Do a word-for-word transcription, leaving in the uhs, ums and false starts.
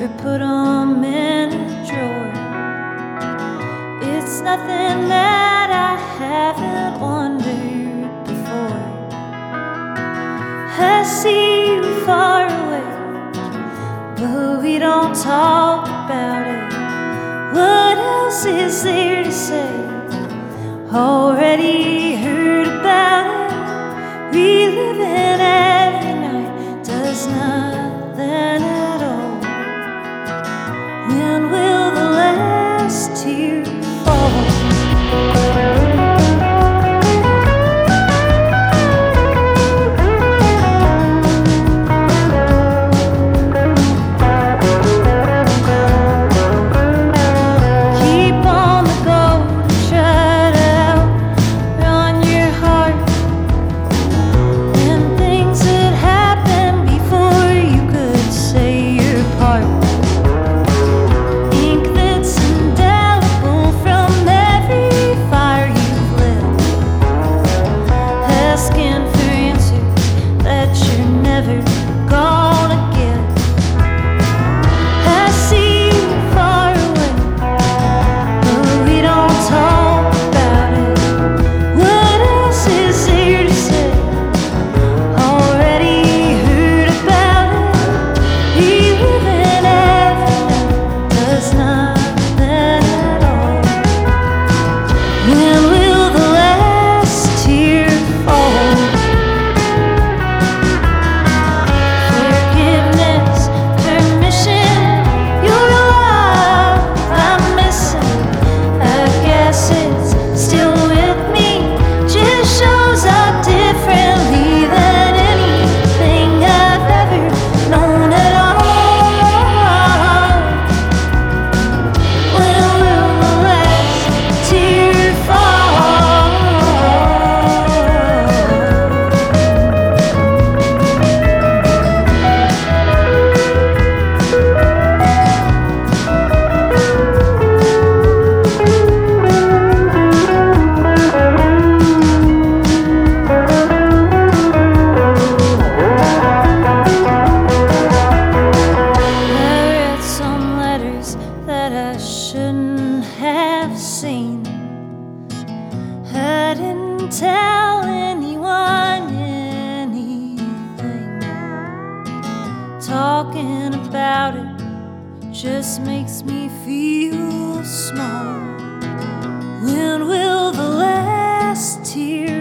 never put 'em in a drawer. It's nothing that I haven't wondered before. I see you far away, but we don't talk about it. What else is there to say? Already heard about it. Reliving every night does nothing at all. When will the last tear fall? That I shouldn't have seen. I didn't tell anyone anything. Talking about it just makes me feel small. When will the last tear